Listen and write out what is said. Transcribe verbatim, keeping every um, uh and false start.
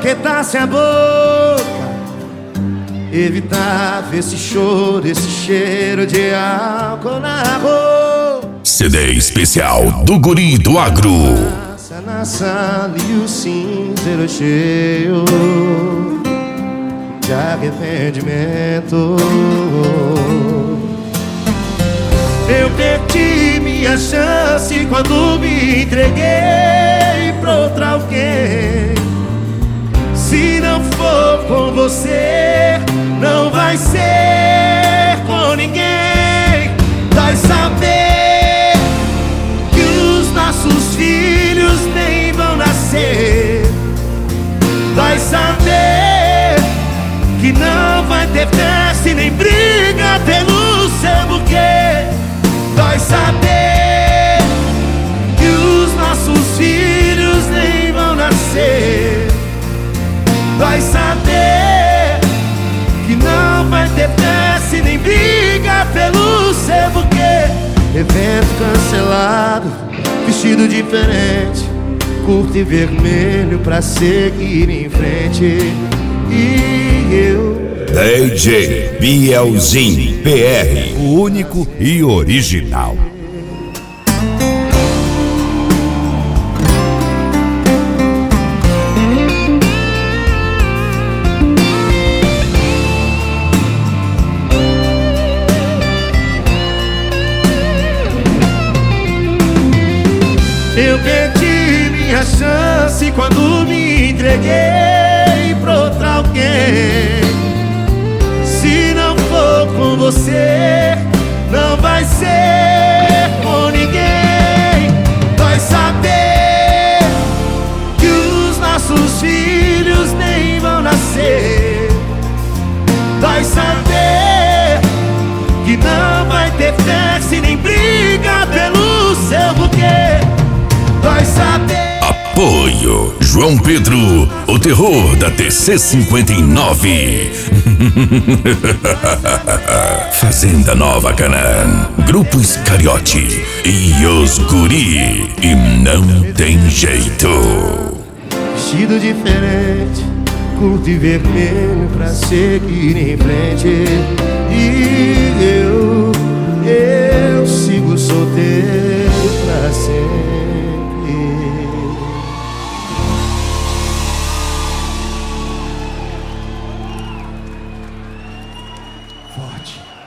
ajeitasse a boca, evitava esse choro, esse cheiro de álcool na roupa. C D especial do Guri do Agro. Passa na sala e o cinzeiro cheio de arrependimento. Eu perdi minha chance quando me entreguei pra outra alguém. Se não for com você, não vai ser com ninguém. Dói saber que os nossos filhos nem vão nascer. Dói saber que não vai ter festa e nem briga pelo seu buquê. Dói saber que os nossos filhos nem vão nascer. Dói saber que não vai ter festa e nem briga pelo seu buquê. Evento cancelado, vestido diferente, curto e vermelho pra seguir em frente. E eu D J Bielzinho P R, o único e original. Eu perdi minha chance quando me entreguei pra outra alguém. Se não for com você, não vai ser com ninguém. Dói saber que os nossos filhos nem vão nascer. Dói saber que não vai ter festa e nem briga pelo seu buquê. Dói saber. Apoio João Pedro, o terror da T C cinquenta e nove. Fazenda Nova Canaã, Grupo Iscariote e os Guri. E não tem jeito. Vestido diferente, curto e vermelho pra seguir em frente. E eu, eu sigo solteiro pra sempre. Forte.